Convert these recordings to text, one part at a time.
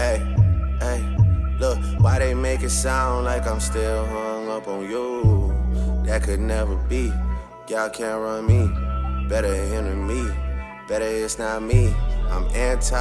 Hey, hey, look, why they make it sound like I'm still hung up on you? That could never be. Y'all can't run me. Better hinder me. Better it's not me. I'm anti.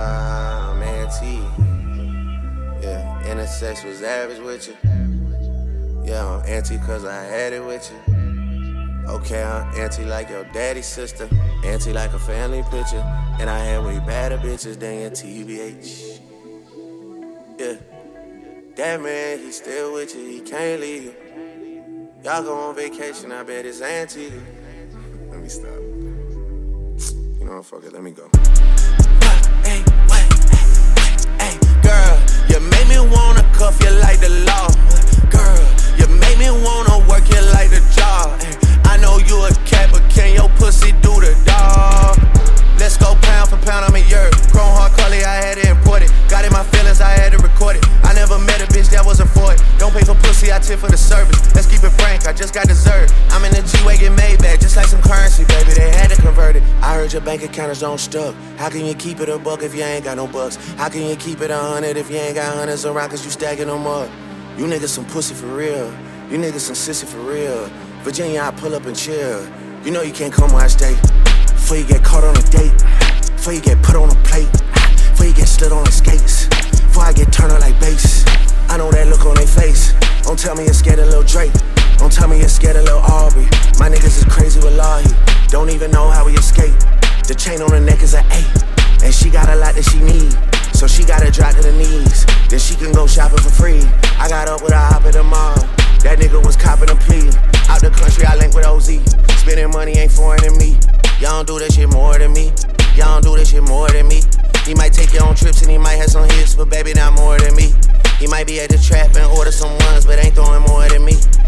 Yeah, intersex was average with you. Yeah, I'm anti cause I had it with you. Okay, I'm anti like your daddy's sister. Anti like a family picture. And I had way better bitches than your TBH. Yeah, that man, he still with you, he can't leave you. Y'all go on vacation, I bet it's anti. Let me stop. You know what, fuck it, let me go. Hey, hey, girl, you make me wanna cuff you like the law. Girl, you make me wanna work you like the job. I know you a cat, but can your pussy do the dog? Let's go pound for pound, I'm a yurt. Chrome hard collie, I had to import it. Got in my feelings, I had to record it. I never met a bitch that wasn't for it. Don't pay for pussy, I tip for the service. Let's keep it frank, I just got dessert. I'm in the G-Wagon Maybach, just like some currency, baby. They had to convert it. I heard your bank account is on stuck. How can you keep it a buck if you ain't got no bucks? How can you keep it 100 if you ain't got hundreds around cause you stacking them up? You niggas some pussy for real. You niggas some sissy for real. Virginia, I pull up and chill. You know you can't come where I stay. Before you get caught on a date. Before you get put on a plate. Before you get slid on the skates. Before I get turned up like bass. I know that look on their face. Don't tell me you're scared of Lil Drake. Don't tell me you're scared of Lil Aubrey. My niggas is crazy with Lahi. Don't even know how we escape. The chain on her neck is an 8. And she got a lot that she need. So she gotta drop to the knees. Then she can go shopping for free. I got up with a hop at the mall. That nigga was copping a plea. Out the country, I link with OZ. Spending money ain't foreign to me. Y'all don't do that shit more than me. Y'all don't do that shit more than me. He might take your own trips and he might have some hits, but baby, not more than me. He might be at the trap and order some ones, but ain't throwing more than me.